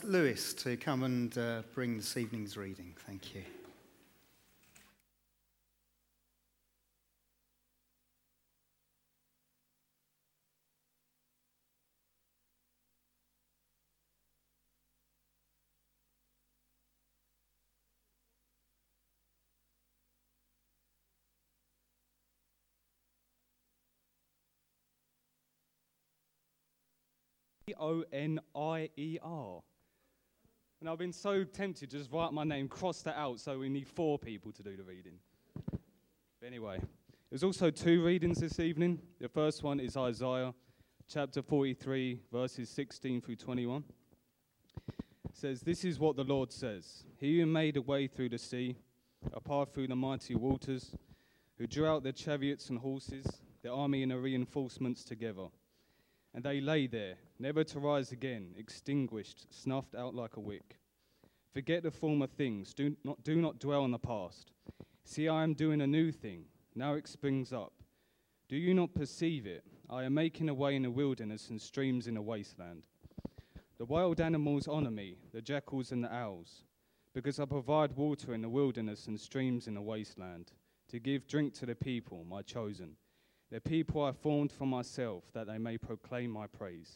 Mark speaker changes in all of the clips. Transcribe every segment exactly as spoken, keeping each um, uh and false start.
Speaker 1: Lewis to come and uh, bring this evening's reading. Thank you.
Speaker 2: O N I E R. And I've been so tempted to just write my name, cross that out, so we need four people to do the reading. But anyway, there's also two readings this evening. The first one is Isaiah chapter forty-three, verses sixteen through twenty-one. It says, "This is what the Lord says. He who made a way through the sea, a path through the mighty waters, who drew out their chariots and horses, their army and their reinforcements together. And they lay there, never to rise again, extinguished, snuffed out like a wick. Forget the former things, do not, do not dwell on the past. See, I am doing a new thing, now it springs up. Do you not perceive it? I am making a way in the wilderness and streams in the wasteland. The wild animals honor me, the jackals and the owls, because I provide water in the wilderness and streams in the wasteland, to give drink to the people, my chosen. The people I formed for myself, that they may proclaim my praise."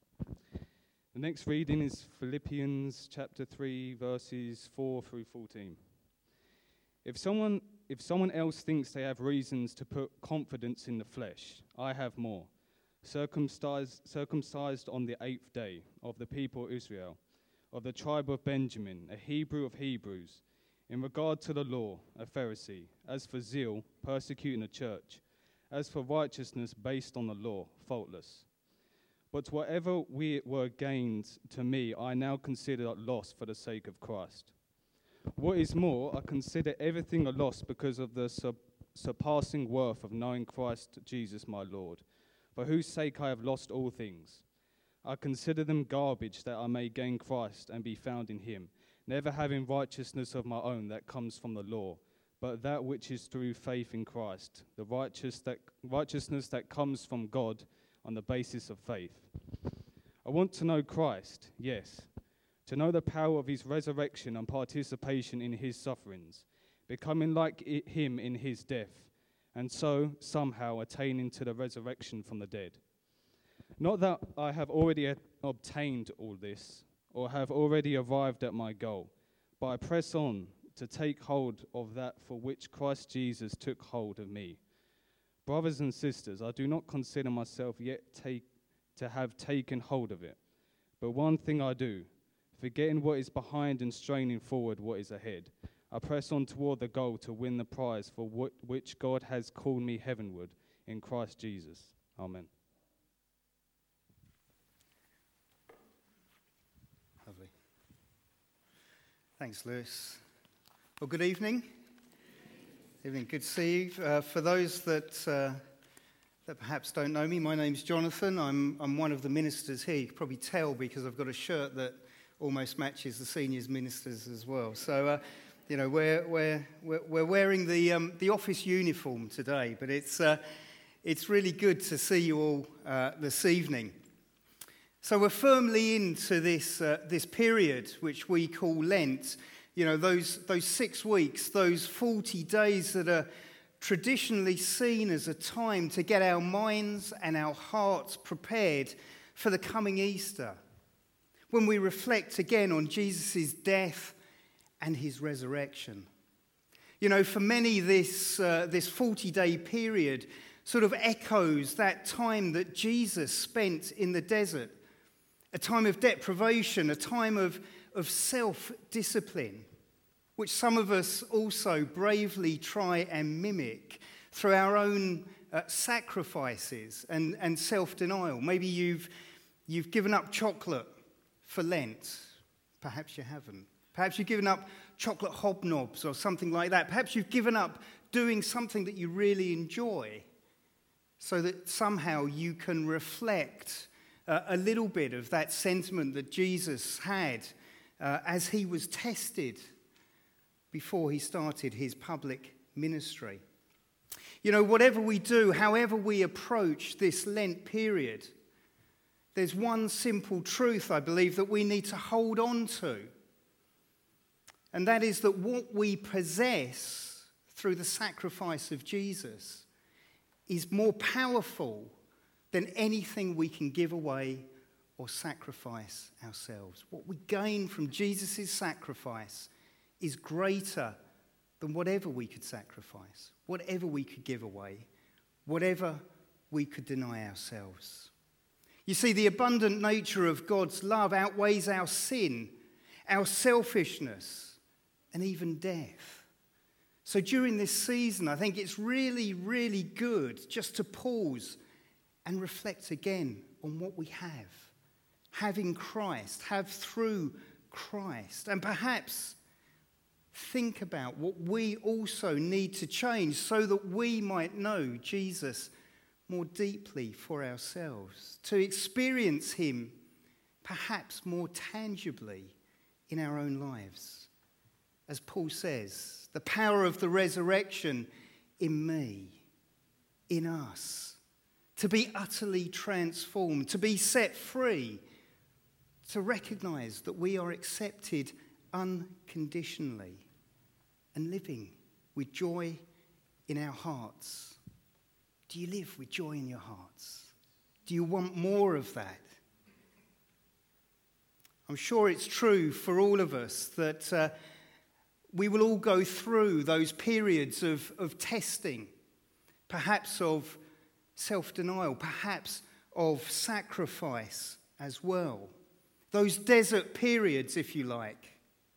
Speaker 2: The next reading is Philippians chapter three, verses four through fourteen. If someone, if someone else thinks they have reasons to put confidence in the flesh, I have more. Circumcised, circumcised on the eighth day, of the people of Israel, of the tribe of Benjamin, a Hebrew of Hebrews, in regard to the law, a Pharisee, as for zeal, persecuting the church, as for righteousness based on the law, faultless. But whatever we were gained to me, I now consider loss for the sake of Christ. What is more, I consider everything a loss because of the sur- surpassing worth of knowing Christ Jesus my Lord, for whose sake I have lost all things. I consider them garbage that I may gain Christ and be found in him, never having righteousness of my own that comes from the law, but that which is through faith in Christ, the righteous that, righteousness that comes from God on the basis of faith. I want to know Christ, yes, to know the power of his resurrection and participation in his sufferings, becoming like I- him in his death, and so somehow attaining to the resurrection from the dead. Not that I have already a- obtained all this, or have already arrived at my goal, but I press on to take hold of that for which Christ Jesus took hold of me. Brothers and sisters, I do not consider myself yet take, to have taken hold of it. But one thing I do, forgetting what is behind and straining forward what is ahead, I press on toward the goal to win the prize for what, which God has called me heavenward in Christ Jesus. Amen.
Speaker 1: Lovely. Thanks, Lewis. Well, good evening. Evening. Good to see you. Uh, for those that uh, that perhaps don't know me, my name's Jonathan. I'm I'm one of the ministers here. You can probably tell because I've got a shirt that almost matches the seniors ministers as well. So, uh, you know, we're we're we're, we're wearing the um, the office uniform today, but it's uh, it's really good to see you all uh, this evening. So we're firmly into this uh, this period which we call Lent. You know, those those six weeks, those forty days that are traditionally seen as a time to get our minds and our hearts prepared for the coming Easter, when we reflect again on Jesus' death and his resurrection. You know, for many, this uh, this forty-day period sort of echoes that time that Jesus spent in the desert, a time of deprivation, a time of of self-discipline, which some of us also bravely try and mimic through our own uh, sacrifices and, and self-denial. Maybe you've, you've given up chocolate for Lent. Perhaps you haven't. Perhaps you've given up chocolate hobnobs or something like that. Perhaps you've given up doing something that you really enjoy so that somehow you can reflect uh, a little bit of that sentiment that Jesus had Uh, as he was tested before he started his public ministry. You know, whatever we do, however we approach this Lent period, there's one simple truth, I believe, that we need to hold on to. And that is that what we possess through the sacrifice of Jesus is more powerful than anything we can give away or sacrifice ourselves. What we gain from Jesus' sacrifice is greater than whatever we could sacrifice, whatever we could give away, whatever we could deny ourselves. You see, the abundant nature of God's love outweighs our sin, our selfishness, and even death. So during this season, I think it's really, really good just to pause and reflect again on what we have. Having Christ, have through Christ, and perhaps think about what we also need to change so that we might know Jesus more deeply for ourselves, to experience him perhaps more tangibly in our own lives. As Paul says, the power of the resurrection in me, in us, to be utterly transformed, to be set free, to recognize that we are accepted unconditionally and living with joy in our hearts. Do you live with joy in your hearts? Do you want more of that? I'm sure it's true for all of us that uh, we will all go through those periods of, of testing, perhaps of self-denial, perhaps of sacrifice as well. Those desert periods, if you like.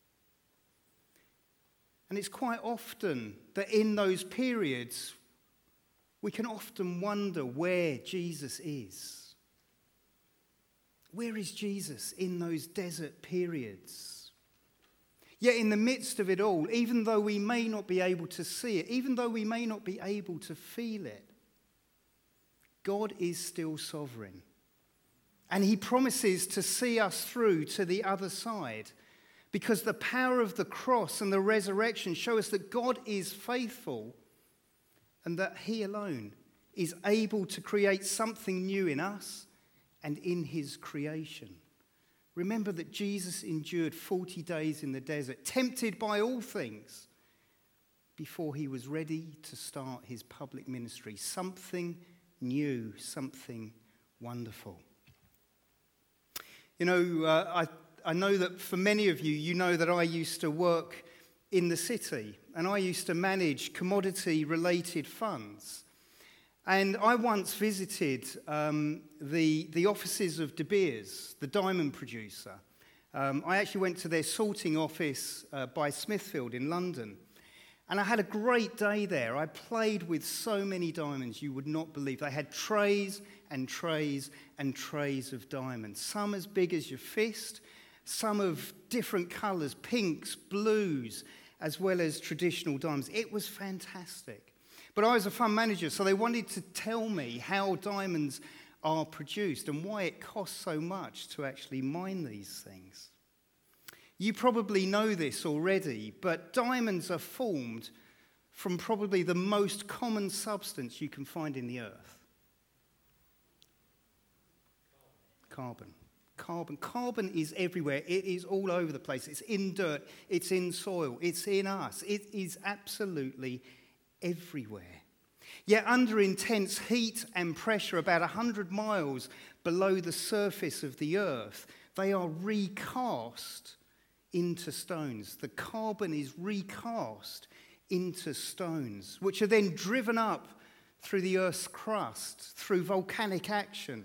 Speaker 1: And it's quite often that in those periods, we can often wonder where Jesus is. Where is Jesus in those desert periods? Yet in the midst of it all, even though we may not be able to see it, even though we may not be able to feel it, God is still sovereign. And he promises to see us through to the other side, because the power of the cross and the resurrection show us that God is faithful and that he alone is able to create something new in us and in his creation. Remember that Jesus endured forty days in the desert, tempted by all things, before he was ready to start his public ministry. Something new, something wonderful. You know, uh, I, I know that for many of you, you know that I used to work in the city, and I used to manage commodity-related funds. And I once visited um, the, the offices of De Beers, the diamond producer. Um, I actually went to their sorting office uh, by Smithfield in London. And I had a great day there. I played with so many diamonds you would not believe. They had trays and trays and trays of diamonds. Some as big as your fist, some of different colours, pinks, blues, as well as traditional diamonds. It was fantastic. But I was a fund manager, so they wanted to tell me how diamonds are produced and why it costs so much to actually mine these things. You probably know this already, but diamonds are formed from probably the most common substance you can find in the earth. Carbon. Carbon. Carbon is everywhere. It is all over the place. It's in dirt. It's in soil. It's in us. It is absolutely everywhere. Yet under intense heat and pressure about one hundred miles below the surface of the earth, they are recast into stones. The carbon is recast into stones, which are then driven up through the earth's crust, through volcanic action,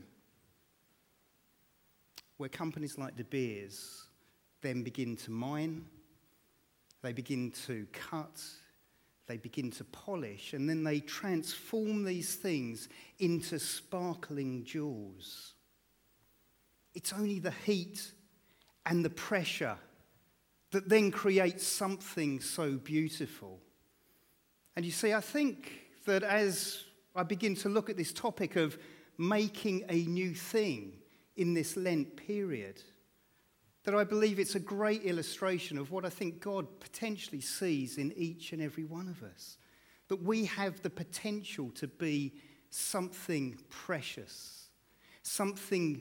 Speaker 1: where companies like De Beers then begin to mine, they begin to cut, they begin to polish, and then they transform these things into sparkling jewels. It's only the heat and the pressure that then creates something so beautiful. And you see, I think that as I begin to look at this topic of making a new thing in this Lent period, that I believe it's a great illustration of what I think God potentially sees in each and every one of us. That we have the potential to be something precious, something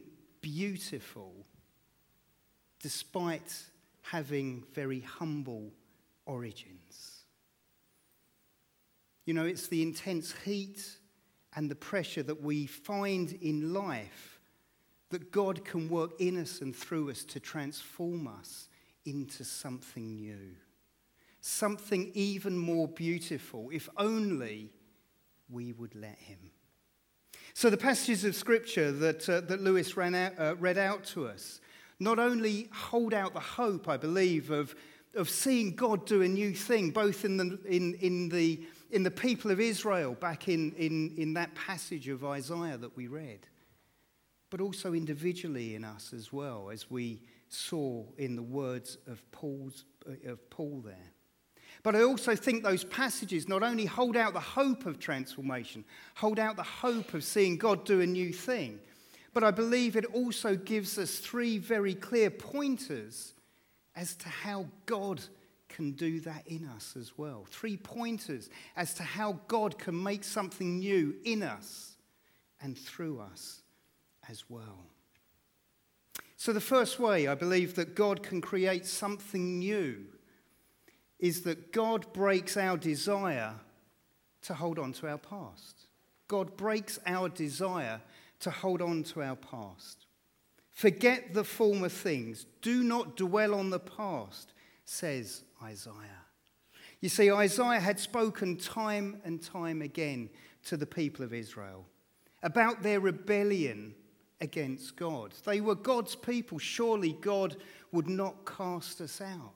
Speaker 1: beautiful, despite having very humble origins. You know, it's the intense heat and the pressure that we find in life that God can work in us and through us to transform us into something new, something even more beautiful, if only we would let him. So the passages of Scripture that, uh, that Lewis ran out, uh, read out to us not only hold out the hope, I believe, of, of seeing God do a new thing, both in the, in, in the, in the people of Israel, back in, in, in that passage of Isaiah that we read, but also individually in us as well, as we saw in the words of, Paul's, of Paul there. But I also think those passages not only hold out the hope of transformation, hold out the hope of seeing God do a new thing, but I believe it also gives us three very clear pointers as to how God can do that in us as well. Three pointers as to how God can make something new in us and through us as well. So the first way I believe that God can create something new is that God breaks our desire to hold on to our past. God breaks our desire to hold on to our past. Forget the former things. Do not dwell on the past, says Isaiah. You see, Isaiah had spoken time and time again to the people of Israel about their rebellion against God. They were God's people. Surely God would not cast us out.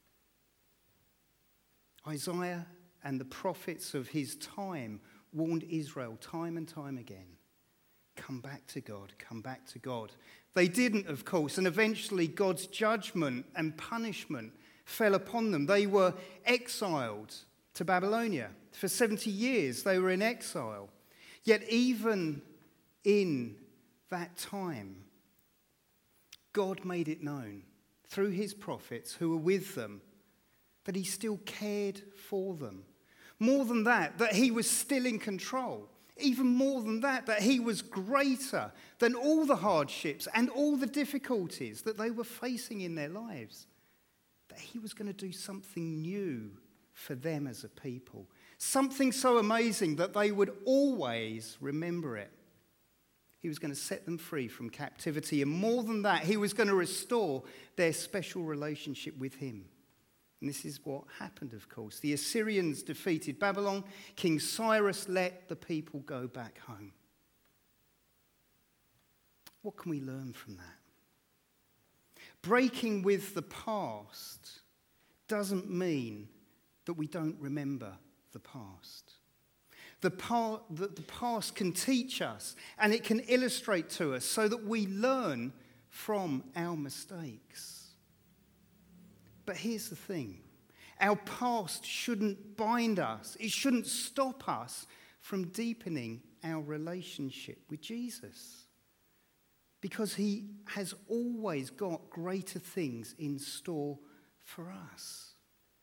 Speaker 1: Isaiah and the prophets of his time warned Israel time and time again, come back to God, come back to God. They didn't, of course, and eventually God's judgment and punishment fell upon them. They were exiled to Babylonia. For seventy years they were in exile. Yet even in that time, God made it known through his prophets who were with them that he still cared for them. More than that, that he was still in control. Even more than that, that he was greater than all the hardships and all the difficulties that they were facing in their lives. That he was going to do something new for them as a people. Something so amazing that they would always remember it. He was going to set them free from captivity. And more than that, he was going to restore their special relationship with him. And this is what happened, of course. The Assyrians defeated Babylon. King Cyrus let the people go back home. What can we learn from that? Breaking with the past doesn't mean that we don't remember the past. The, par- the, the past can teach us and it can illustrate to us so that we learn from our mistakes. But here's the thing. Our past shouldn't bind us. It shouldn't stop us from deepening our relationship with Jesus. Because he has always got greater things in store for us.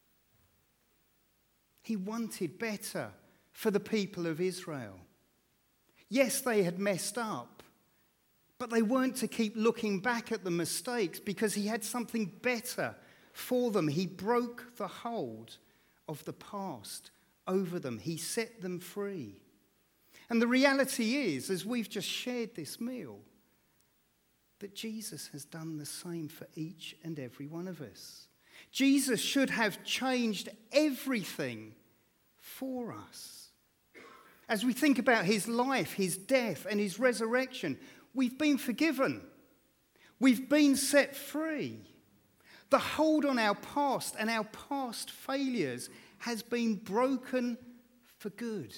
Speaker 1: He wanted better for the people of Israel. Yes, they had messed up, but they weren't to keep looking back at the mistakes because he had something better for them. He broke the hold of the past over them. He set them free. And the reality is, as we've just shared this meal, that Jesus has done the same for each and every one of us. Jesus should have changed everything for us. As we think about his life, his death, and his resurrection, we've been forgiven. We've been set free. The hold on our past and our past failures has been broken for good.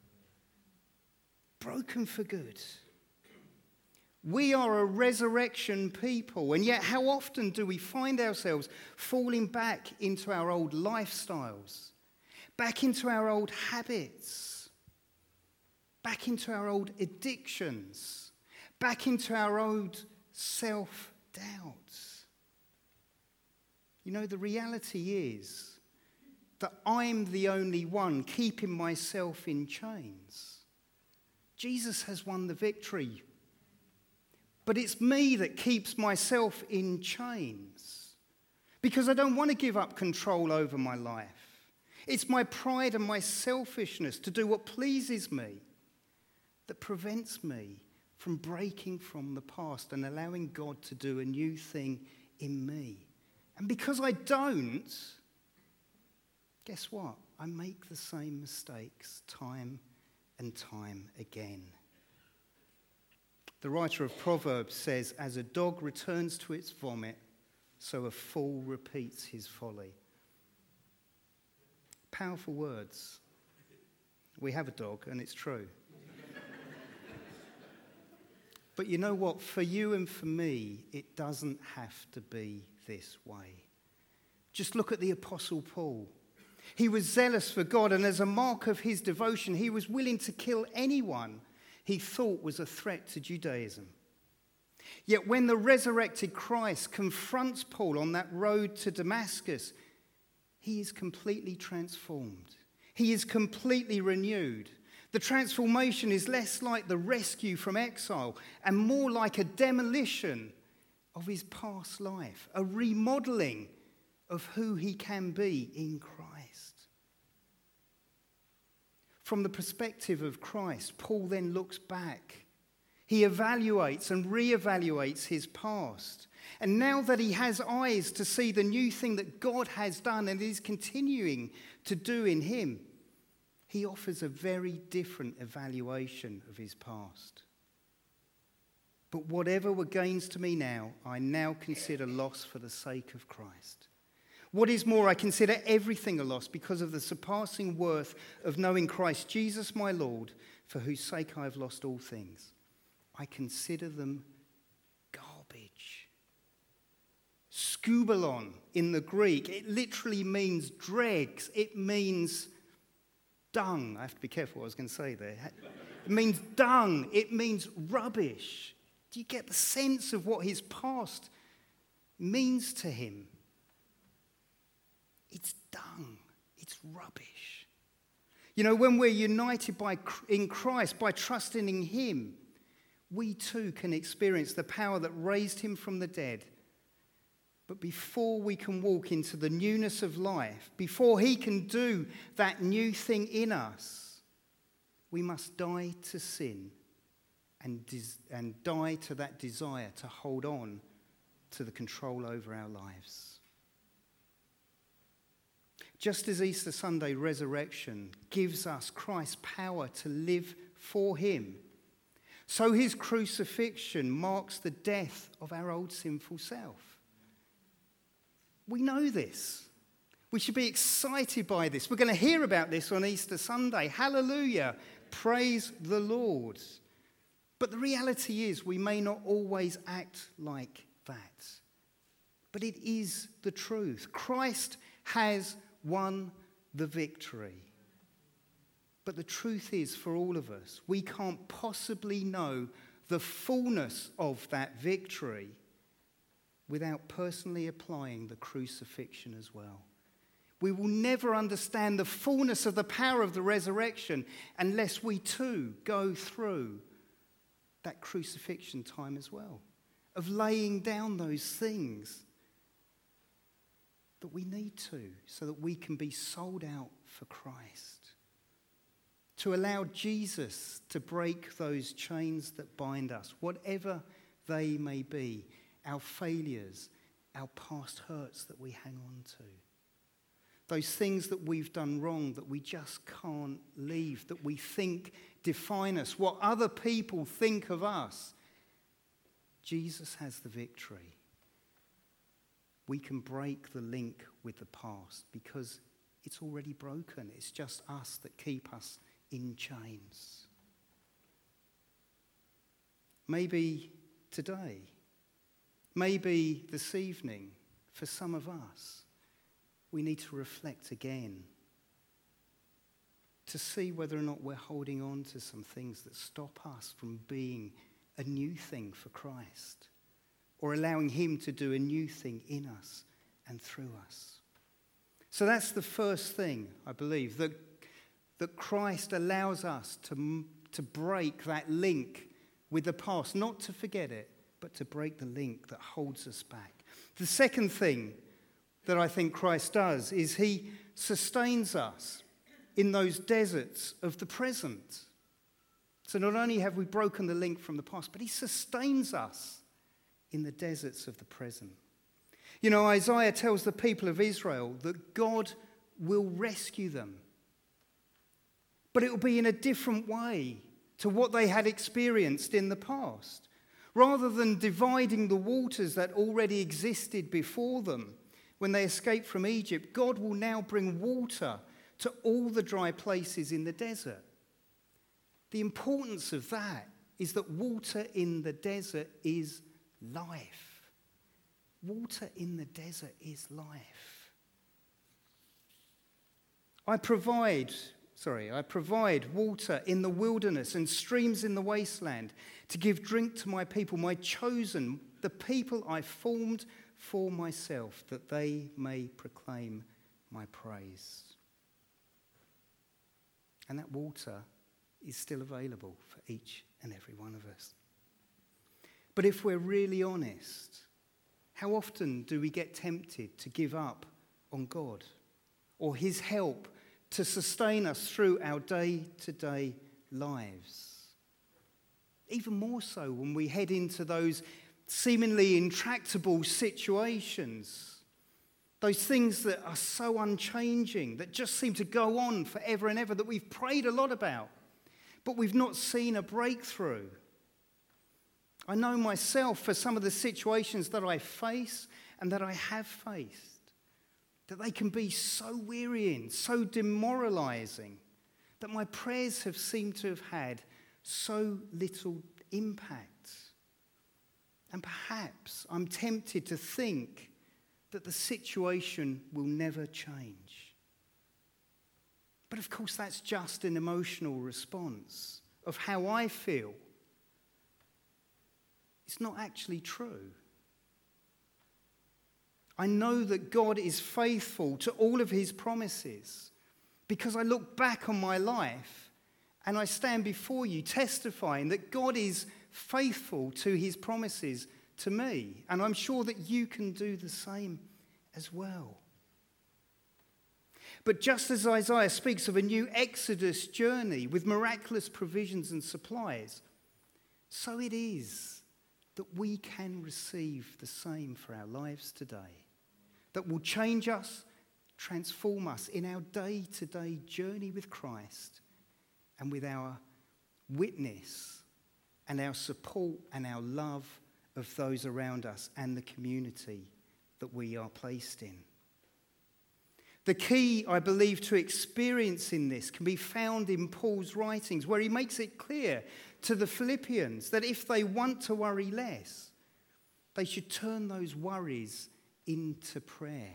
Speaker 1: Broken for good. We are a resurrection people, and yet how often do we find ourselves falling back into our old lifestyles, back into our old habits, back into our old addictions, back into our old self-doubts? You know, the reality is that I'm the only one keeping myself in chains. Jesus has won the victory. But it's me that keeps myself in chains because I don't want to give up control over my life. It's my pride and my selfishness to do what pleases me that prevents me from breaking from the past and allowing God to do a new thing in me. And because I don't, guess what? I make the same mistakes time and time again. The writer of Proverbs says, as a dog returns to its vomit, so a fool repeats his folly. Powerful words. We have a dog, and it's true. But you know what? For you and for me, it doesn't have to be this way. Just look at the Apostle Paul. He was zealous for God, and as a mark of his devotion, he was willing to kill anyone he thought was a threat to Judaism. Yet when the resurrected Christ confronts Paul on that road to Damascus, he is completely transformed. He is completely renewed. The transformation is less like the rescue from exile and more like a demolition of his past life, a remodeling of who he can be in Christ. From the perspective of Christ, Paul then looks back. He evaluates and reevaluates his past. And now that he has eyes to see the new thing that God has done and is continuing to do in him, he offers a very different evaluation of his past. But whatever were gains to me now, I now consider loss for the sake of Christ. What is more, I consider everything a loss because of the surpassing worth of knowing Christ Jesus my Lord, for whose sake I have lost all things. I consider them garbage. Skubalon in the Greek, it literally means dregs. It means dung. I have to be careful what I was going to say there. It means dung. It means rubbish. Do you get the sense of what his past means to him? It's dung. It's rubbish. You know, when we're united by, in Christ, by trusting in him, we too can experience the power that raised him from the dead. But before we can walk into the newness of life, before he can do that new thing in us, we must die to sin and, des- and die to that desire to hold on to the control over our lives. Just as Easter Sunday resurrection gives us Christ's power to live for him, so his crucifixion marks the death of our old sinful self. We know this. We should be excited by this. We're going to hear about this on Easter Sunday. Hallelujah. Praise the Lord. But the reality is we may not always act like that. But it is the truth. Christ has won the victory. But the truth is, for all of us, we can't possibly know the fullness of that victory without personally applying the crucifixion as well. We will never understand the fullness of the power of the resurrection unless we too go through that crucifixion time as well, of laying down those things that we need to so that we can be sold out for Christ. To allow Jesus to break those chains that bind us, whatever they may be, our failures, our past hurts that we hang on to. Those things that we've done wrong that we just can't leave, that we think define us, what other people think of us. Jesus has the victory. We can break the link with the past because it's already broken. It's just us that keep us in chains. Maybe today, maybe this evening, for some of us, we need to reflect again to see whether or not we're holding on to some things that stop us from being a new thing for Christ, or allowing him to do a new thing in us and through us. So that's the first thing, I believe, that, that Christ allows us to, to break that link with the past, not to forget it, but to break the link that holds us back. The second thing that I think Christ does is he sustains us in those deserts of the present. So not only have we broken the link from the past, but he sustains us in the deserts of the present. You know, Isaiah tells the people of Israel that God will rescue them. But it will be in a different way to what they had experienced in the past. Rather than dividing the waters that already existed before them when they escaped from Egypt, God will now bring water to all the dry places in the desert. The importance of that is that water in the desert is life. Water in the desert is life. I provide, sorry, I provide water in the wilderness and streams in the wasteland to give drink to my people, my chosen, the people I formed for myself, that they may proclaim my praise. And that water is still available for each and every one of us. But if we're really honest, how often do we get tempted to give up on God or his help to sustain us through our day-to-day lives? Even more so when we head into those seemingly intractable situations, those things that are so unchanging, that just seem to go on forever and ever, that we've prayed a lot about, but we've not seen a breakthrough. I know myself for some of the situations that I face and that I have faced, that they can be so wearying, so demoralizing, that my prayers have seemed to have had so little impact. And perhaps I'm tempted to think that the situation will never change. But of course, that's just an emotional response of how I feel. It's not actually true. I know that God is faithful to all of his promises because I look back on my life and I stand before you testifying that God is faithful to his promises to me. And I'm sure that you can do the same as well. But just as Isaiah speaks of a new Exodus journey with miraculous provisions and supplies, so it is that we can receive the same for our lives today, that will change us, transform us in our day-to-day journey with Christ and with our witness and our support and our love of those around us and the community that we are placed in. The key, I believe, to experiencing this can be found in Paul's writings, where he makes it clear to the Philippians that if they want to worry less, they should turn those worries into prayer.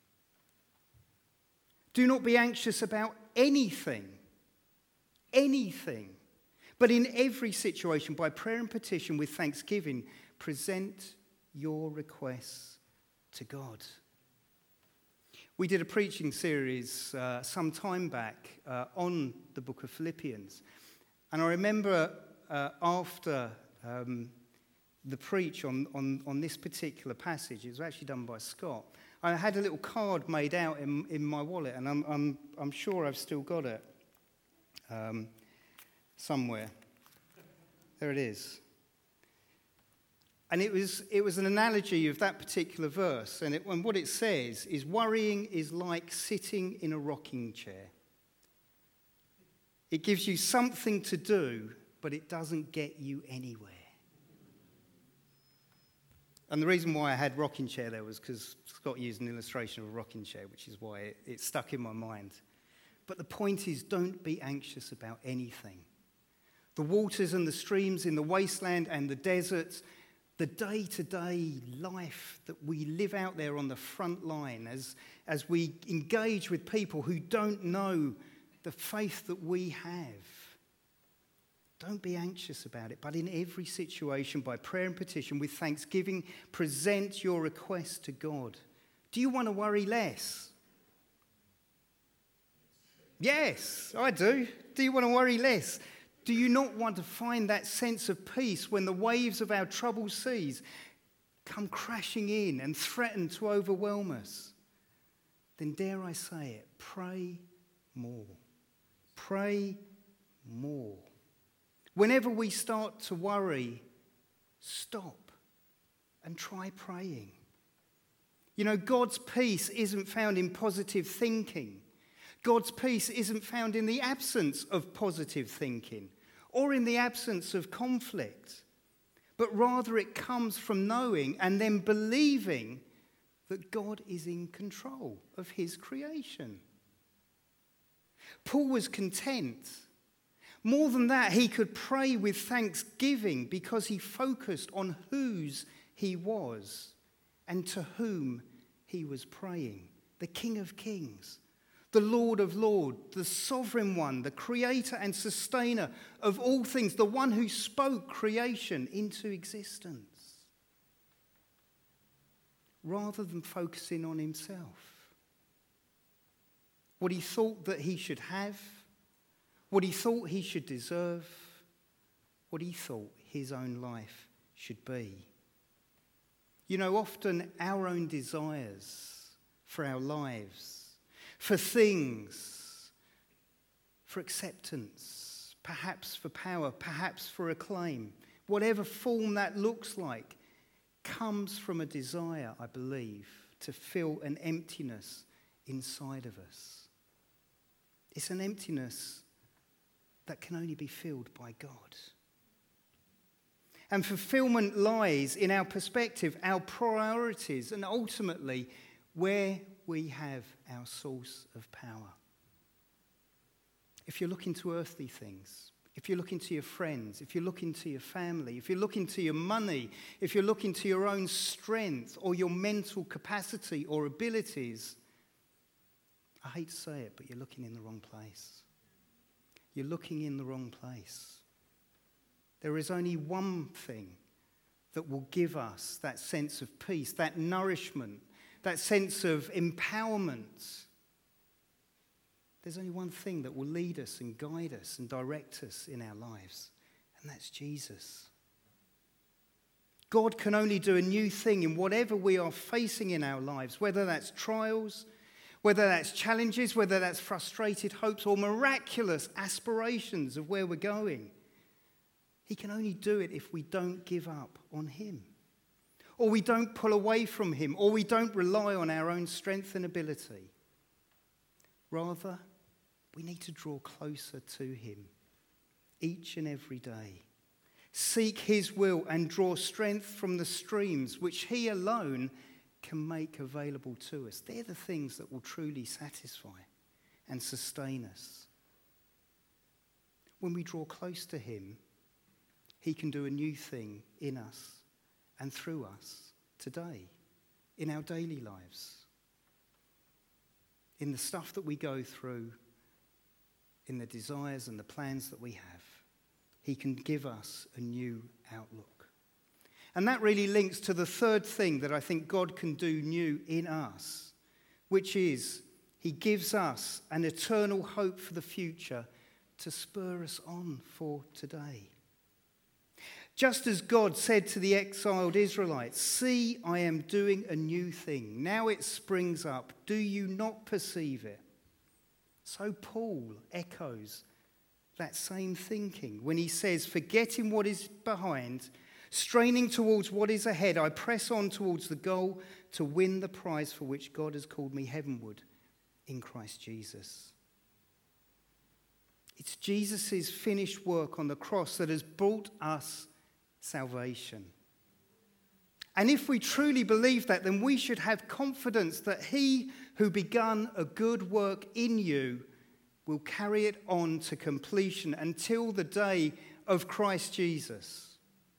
Speaker 1: Do not be anxious about anything, anything, but in every situation, by prayer and petition with thanksgiving, present your requests to God. We did a preaching series uh, some time back uh, on the book of Philippians. And I remember uh, after um, the preach on, on, on this particular passage, it was actually done by Scott, I had a little card made out in, in my wallet, and I'm, I'm, I'm sure I've still got it um, somewhere. There it is. And it was it was an analogy of that particular verse. And, it, and what it says is, worrying is like sitting in a rocking chair. It gives you something to do, but it doesn't get you anywhere. And the reason why I had rocking chair there was because Scott used an illustration of a rocking chair, which is why it, it stuck in my mind. But the point is, don't be anxious about anything. The waters and the streams in the wasteland and the deserts, the day-to-day life that we live out there on the front line as, as we engage with people who don't know the faith that we have. Don't be anxious about it, but in every situation, by prayer and petition, with thanksgiving, present your request to God. Do you want to worry less? Yes, I do. Do you want to worry less? Do Do you not want to find that sense of peace when the waves of our troubled seas come crashing in and threaten to overwhelm us? Then dare I say it, pray more. Pray more. Whenever we start to worry, stop and try praying. You know, God's peace isn't found in positive thinking. God's peace isn't found in the absence of positive thinking or in the absence of conflict, but rather it comes from knowing and then believing that God is in control of his creation. Paul was content. More than that, he could pray with thanksgiving because he focused on whose he was and to whom he was praying. The King of Kings, the Lord of Lords, the Sovereign One, the Creator and Sustainer of all things, the one who spoke creation into existence. Rather than focusing on himself, what he thought that he should have, what he thought he should deserve, what he thought his own life should be. You know, often our own desires for our lives, for things, for acceptance, perhaps for power, perhaps for acclaim, whatever form that looks like, comes from a desire, I believe, to fill an emptiness inside of us. It's an emptiness that can only be filled by God. And fulfillment lies in our perspective, our priorities, and ultimately where we have our source of power. If you're looking to earthly things, if you're looking to your friends, if you're looking to your family, if you're looking to your money, if you're looking to your own strength or your mental capacity or abilities, I hate to say it, but you're looking in the wrong place. You're looking in the wrong place. There is only one thing that will give us that sense of peace, that nourishment, that sense of empowerment. There's only one thing that will lead us and guide us and direct us in our lives, and that's Jesus. God can only do a new thing in whatever we are facing in our lives, whether that's trials, whether that's challenges, whether that's frustrated hopes or miraculous aspirations of where we're going. He can only do it if we don't give up on him, or we don't pull away from him, or we don't rely on our own strength and ability. Rather, we need to draw closer to him each and every day. Seek his will and draw strength from the streams which he alone can make available to us. They're the things that will truly satisfy and sustain us. When we draw close to him, he can do a new thing in us and through us today, in our daily lives, in the stuff that we go through, in the desires and the plans that we have. He can give us a new outlook. And that really links to the third thing that I think God can do new in us, which is he gives us an eternal hope for the future to spur us on for today. Just as God said to the exiled Israelites, "See, I am doing a new thing. Now it springs up. Do you not perceive it?" So Paul echoes that same thinking when he says, "Forgetting what is behind, straining towards what is ahead, I press on towards the goal to win the prize for which God has called me heavenward in Christ Jesus." It's Jesus' finished work on the cross that has brought us salvation. And if we truly believe that, then we should have confidence that he who begun a good work in you will carry it on to completion until the day of Christ Jesus.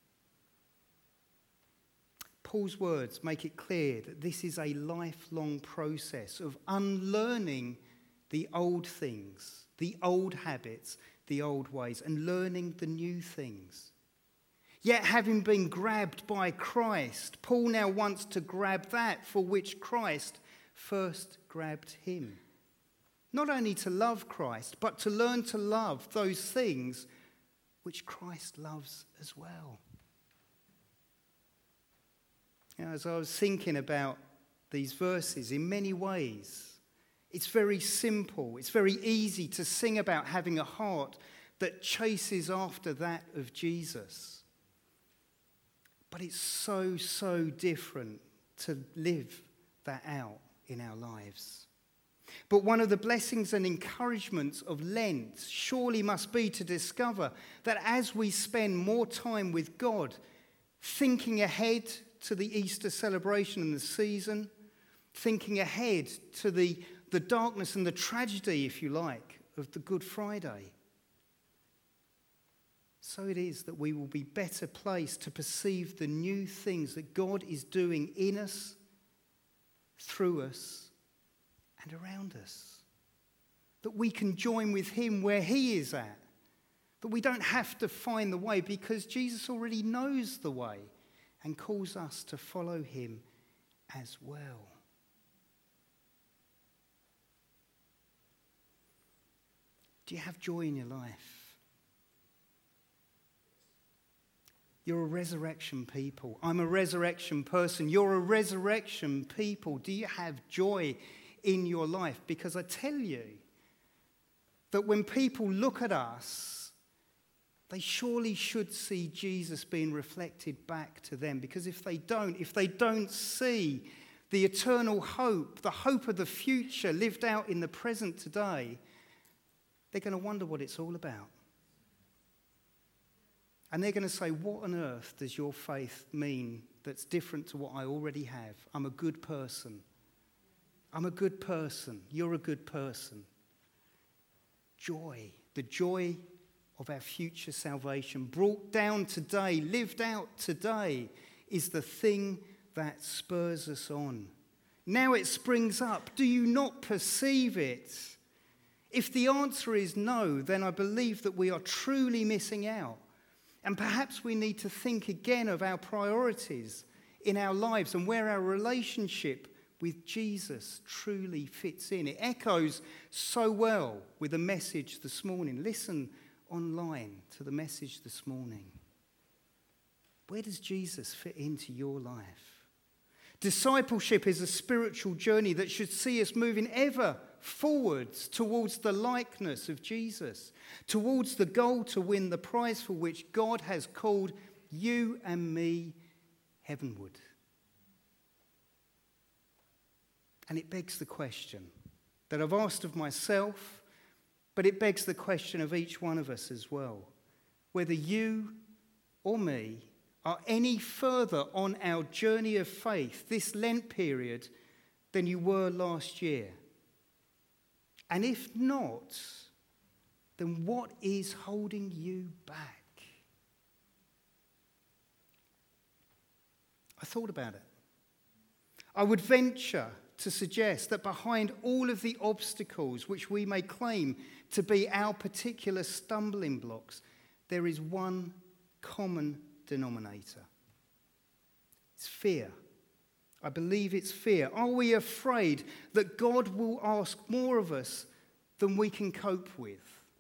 Speaker 1: Paul's words make it clear that this is a lifelong process of unlearning the old things, the old habits, the old ways, and learning the new things. Yet having been grabbed by Christ, Paul now wants to grab that for which Christ first grabbed him. Not only to love Christ, but to learn to love those things which Christ loves as well. You know, as I was thinking about these verses, in many ways, it's very simple. It's very easy to sing about having a heart that chases after that of Jesus. But it's so, so different to live that out in our lives. But one of the blessings and encouragements of Lent surely must be to discover that as we spend more time with God, thinking ahead to the Easter celebration and the season, thinking ahead to the, the darkness and the tragedy, if you like, of the Good Friday, so it is that we will be better placed to perceive the new things that God is doing in us, through us, and around us. That we can join with him where he is at. That we don't have to find the way because Jesus already knows the way and calls us to follow him as well. Do you have joy in your life? You're a resurrection people. I'm a resurrection person. You're a resurrection people. Do you have joy in your life? Because I tell you that when people look at us, they surely should see Jesus being reflected back to them. Because if they don't, if they don't see the eternal hope, the hope of the future lived out in the present today, they're going to wonder what it's all about. And they're going to say, what on earth does your faith mean that's different to what I already have? I'm a good person. I'm a good person. You're a good person. Joy, the joy of our future salvation, brought down today, lived out today, is the thing that spurs us on. Now it springs up. Do you not perceive it? If the answer is no, then I believe that we are truly missing out. And perhaps we need to think again of our priorities in our lives and where our relationship with Jesus truly fits in. It echoes so well with the message this morning. Listen online to the message this morning. Where does Jesus fit into your life? Discipleship is a spiritual journey that should see us moving ever forwards towards the likeness of Jesus, towards the goal to win the prize for which God has called you and me heavenward. And it begs the question that I've asked of myself, but it begs the question of each one of us as well, whether you or me are any further on our journey of faith this Lent period than you were last year. And if not, then what is holding you back? I thought about it. I would venture to suggest that behind all of the obstacles which we may claim to be our particular stumbling blocks, there is one common denominator. It's fear. I believe it's fear. Are we afraid that God will ask more of us than we can cope with?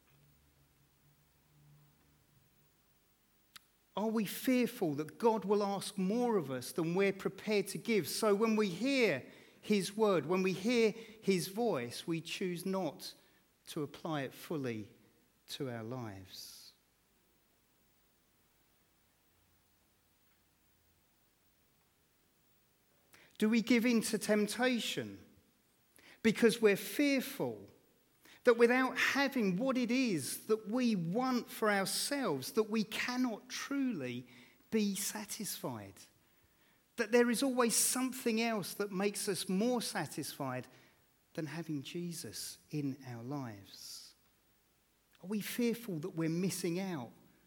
Speaker 1: Are we fearful that God will ask more of us than we're prepared to give? So when we hear his word, when we hear his voice, we choose not to apply it fully to our lives. Do we give in to temptation because we're fearful that without having what it is that we want for ourselves, that we cannot truly be satisfied? That there is always something else that makes us more satisfied than having Jesus in our lives? Are we fearful that we're missing out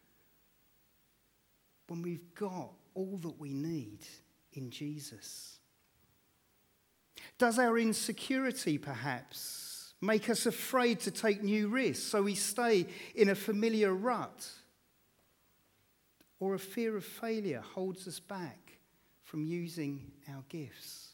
Speaker 1: when we've got all that we need in Jesus? Does our insecurity perhaps make us afraid to take new risks, so we stay in a familiar rut? Or a fear of failure holds us back from using our gifts?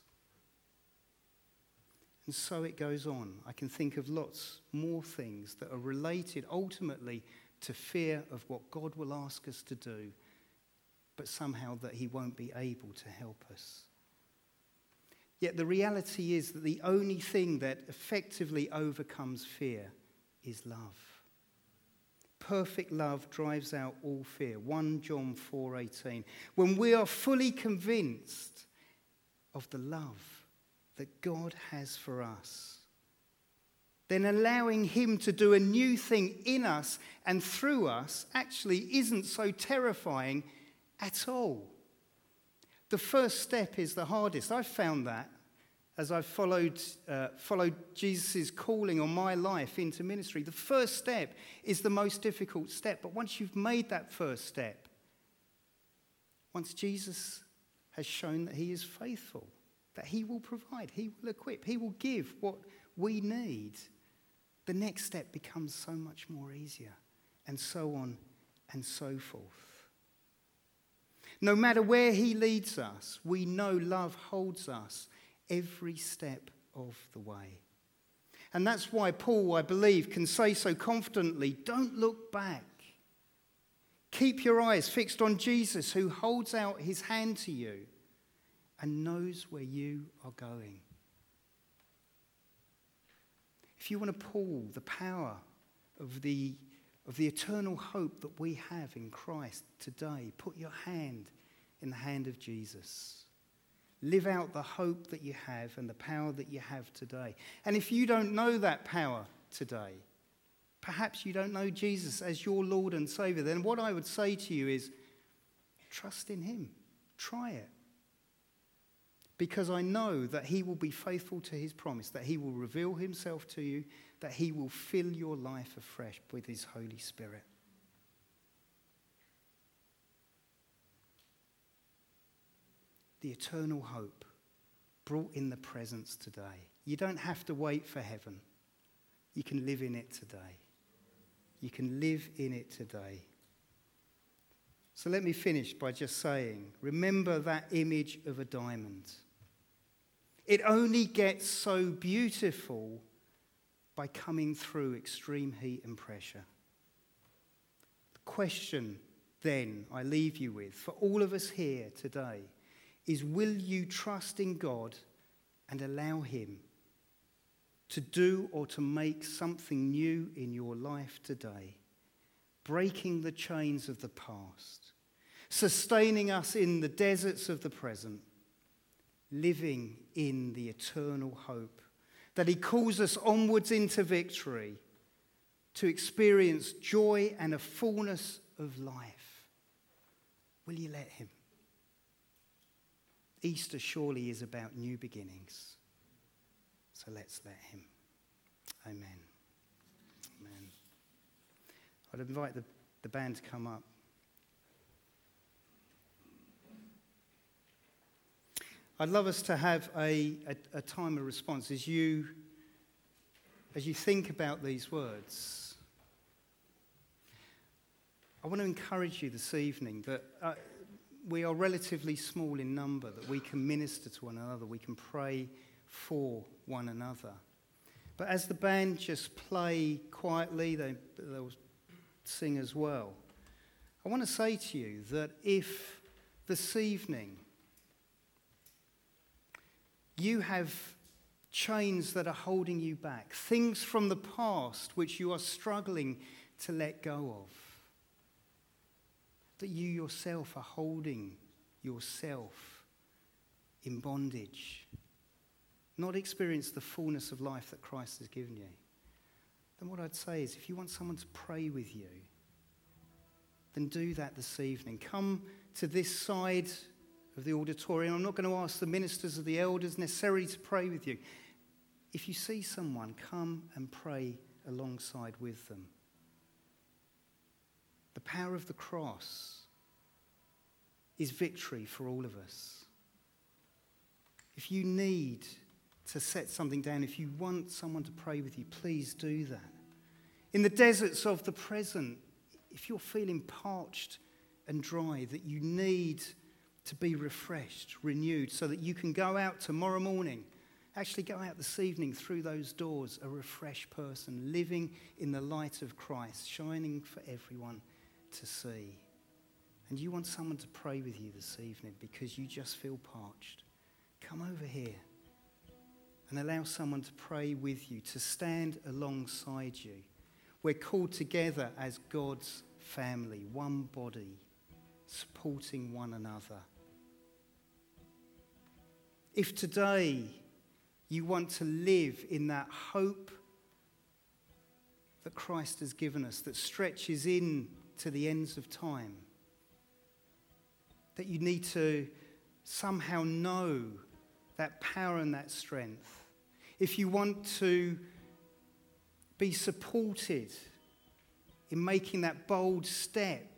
Speaker 1: And so it goes on. I can think of lots more things that are related ultimately to fear of what God will ask us to do, but somehow that he won't be able to help us. Yet the reality is that the only thing that effectively overcomes fear is love. Perfect love drives out all fear. First John four eighteen. When we are fully convinced of the love that God has for us, then allowing him to do a new thing in us and through us actually isn't so terrifying at all. The first step is the hardest. I've found that as I've followed, uh, followed Jesus' calling on my life into ministry. The first step is the most difficult step. But once you've made that first step, once Jesus has shown that he is faithful, that he will provide, he will equip, he will give what we need, the next step becomes so much more easier, and so on and so forth. No matter where he leads us, we know love holds us every step of the way. And that's why Paul, I believe, can say so confidently, don't look back. Keep your eyes fixed on Jesus, who holds out his hand to you and knows where you are going. If you want to pull the power of the, of the eternal hope that we have in Christ today, put your hand in the hand of Jesus. Live out the hope that you have and the power that you have today. And if you don't know that power today, perhaps you don't know Jesus as your Lord and Saviour, then what I would say to you is trust in him. Try it. Because I know that he will be faithful to his promise, that he will reveal himself to you, that he will fill your life afresh with his Holy Spirit. The eternal hope brought in the presence today. You don't have to wait for heaven. You can live in it today. You can live in it today. So let me finish by just saying, remember that image of a diamond. It only gets so beautiful by coming through extreme heat and pressure. The question then I leave you with, for all of us here today, is will you trust in God and allow him to do or to make something new in your life today, breaking the chains of the past, sustaining us in the deserts of the present, living in the eternal hope that he calls us onwards into victory to experience joy and a fullness of life? Will you let him? Easter surely is about new beginnings. So let's let him. Amen. Amen. I'd invite the, the band to come up. I'd love us to have a, a, a time of response as you, as you think about these words. I want to encourage you this evening that uh, we are relatively small in number, that we can minister to one another, we can pray for one another. But as the band just play quietly, they, they'll sing as well. I want to say to you that if this evening you have chains that are holding you back, things from the past which you are struggling to let go of, that you yourself are holding yourself in bondage, not experience the fullness of life that Christ has given you, then what I'd say is if you want someone to pray with you, then do that this evening. Come to this side of the auditorium. I'm not going to ask the ministers or the elders necessarily to pray with you. If you see someone, come and pray alongside with them. The power of the cross is victory for all of us. If you need to set something down, if you want someone to pray with you, please do that. In the deserts of the present, if you're feeling parched and dry, that you need to be refreshed, renewed, so that you can go out tomorrow morning actually go out this evening through those doors a refreshed person, living in the light of Christ, shining for everyone to see. And you want someone to pray with you this evening because you just feel parched. Come over here and allow someone to pray with you, to stand alongside you. We're called together as God's family, one body, supporting one another. If today you want to live in that hope that Christ has given us, that stretches in to the ends of time, that you need to somehow know that power and that strength. If you want to be supported in making that bold step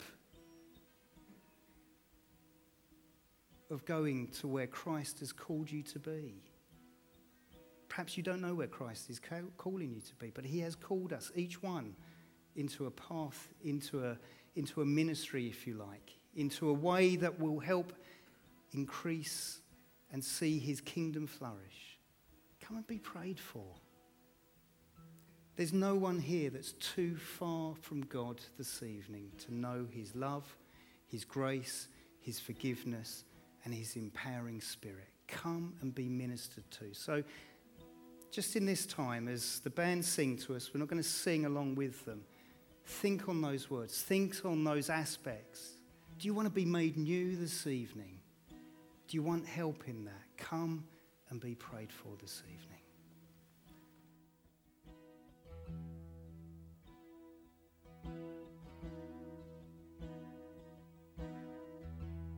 Speaker 1: of going to where Christ has called you to be. Perhaps you don't know where Christ is calling you to be, but he has called us, each one, into a path, into a, into a ministry, if you like, into a way that will help increase and see his kingdom flourish. Come and be prayed for. There's no one here that's too far from God this evening to know his love, his grace, his forgiveness, and his empowering spirit. Come and be ministered to. So just in this time, as the band sing to us, we're not going to sing along with them. Think on those words. Think on those aspects. Do you want to be made new this evening? Do you want help in that? Come and be prayed for this evening.